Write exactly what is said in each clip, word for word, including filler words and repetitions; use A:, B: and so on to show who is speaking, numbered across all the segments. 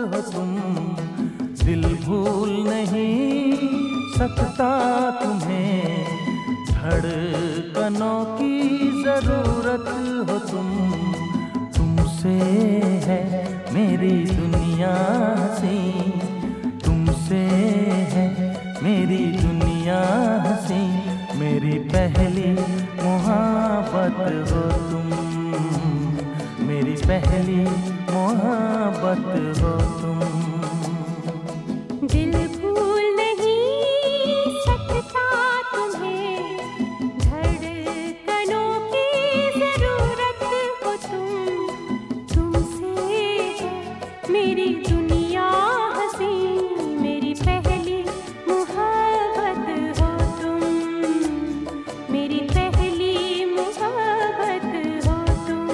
A: हो तुम, दिल भूल नहीं सकता तुम्हें, धड़कनों की जरूरत हो तुम। तुमसे है मेरी दुनिया हंसी, तुमसे है मेरी दुनिया हंसी, मेरी पहली मोहब्बत हो तुम, मेरी पहली मोहब्बत हो तुम।
B: दिल भूल नहीं सकता तुम्हें, धड़कनों की जरूरत हो तुम। तुमसे है मेरी दुनिया हंसी, मेरी पहली मोहब्बत हो तुम, मेरी पहली मोहब्बत हो तुम।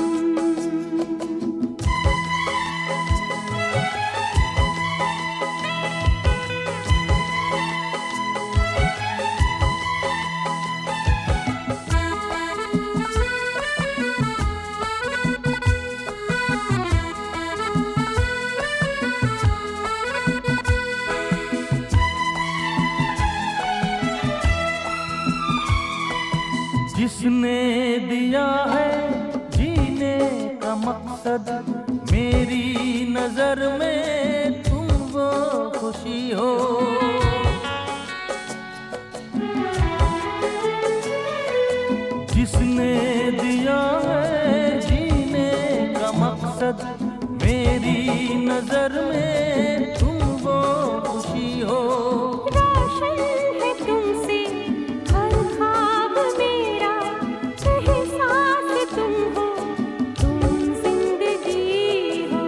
A: जिसने दिया है जीने का मकसद, मेरी नजर में तुम वो खुशी हो। जिसने दिया है जीने का मकसद, मेरी नजर में तुम वो खुशी हो।
B: रोशन है तुमसे हर ख्वाब मेरा, एहसास तुम हो, तुम जिंदगी हो।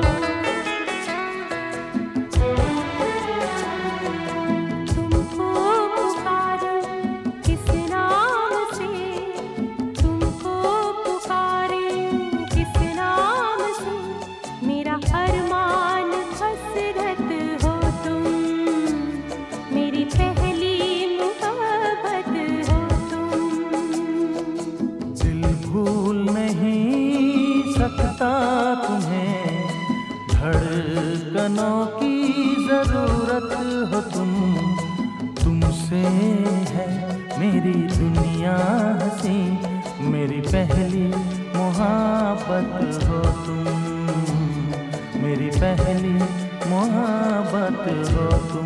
B: तुमको पुकारूं किस नाम से, तुमको पुकारूं किस नाम से, मेरा अरमान हसरत हो तुम, मेरी पहली मोहब्बत हो तुम।
A: दिल भूल नहीं सकता तुम्हें, धड़कनों की जरूरत हो तुम। तुमसे है मेरी दुनिया हंसी, मेरी पहली मोहब्बत हो तुम, मेरी पहली मोहब्बत हो तुम।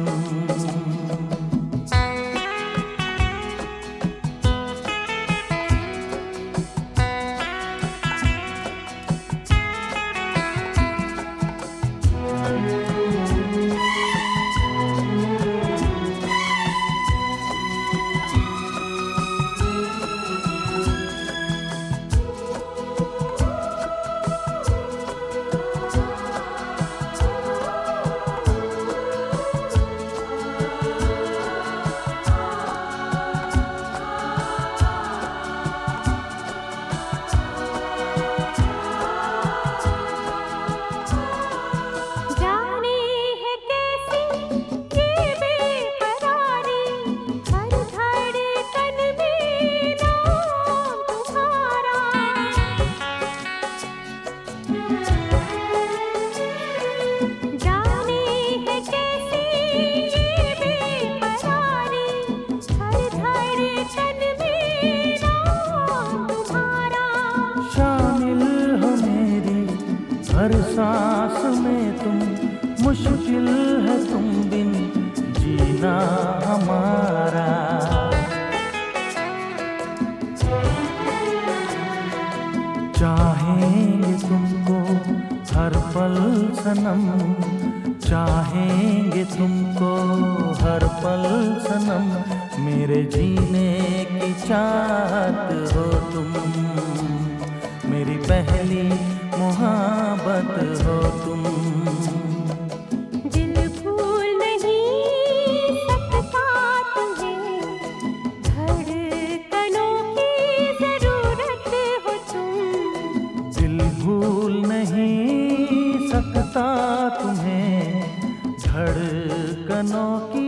B: जाने है कैसी ये बेकरारी, हर धड़कन में नाम तुम्हारा। जाने है कैसी ये बेकरारी, हर धड़कन में नाम तुम्हारा।
A: शामिल हो मेरी हर सांस में तुम, मुश्किल है तुम बिन जीना हमारा। चाहेंगे तुमको हर पल सनम, चाहेंगे तुमको हर पल सनम, मेरे जीने की चाहत हो तुम, मेरी पहली मोहब्बत हो तुम।
B: दिल भूल नहीं सकता तुम्हें, धड़कनों की जरूरत हो तुम।
A: दिल भूल नहीं सकता तुम्हें, धड़कनों की